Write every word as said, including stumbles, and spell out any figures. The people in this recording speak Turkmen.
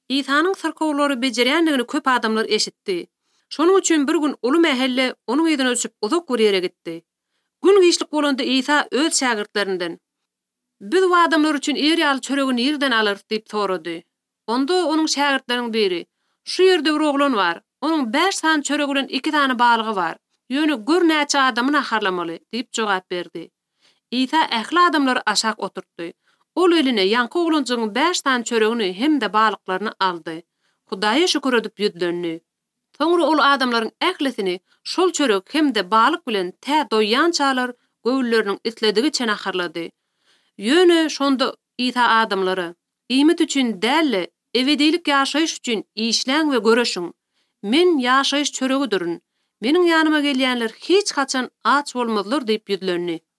İsa'nın sarkowlary bejerýändigini köp adamlar eşitdi. Şonuň üçin bir gün uly mähelle onuň ýerden ölçüp uzak bir ýere gitdi. Gün giýişlik bolanda İsa öz şagirdlerinden "Biz bu adamlar üçin er ýaly çöregini ýerden alyrys?" diýip sorady. Onda onuň şagirdleriň biri "Şu ýerde bir oglan bar. Onuň beş san çöregi bilen iki tane balygy bar. Ýöne gör näçe adamy naharlamaly" diýip jogap berdi. İsa ähli adamlary aşak oturtdy. Ol eline ýanky oglanjygyň beş tane çöregini hem de balyklaryny aldy. Hudaýa şükür edip ýüzlendi. Soňra ol adamlaryň ählisini şol çörek hem de balyk bilen tä doýýançalar göwülleriniň isledigi naharlady. Ýöne şonda İsa adamlara "Iýmet üçin däl, ebedilik ýaşaýyş üçin işläň we göreşiň. Men ýaşaýyş çöregidirin. Meniň ýanyma gelýänler hiç haçan aç bolmazlar" diýip ýüzlendi.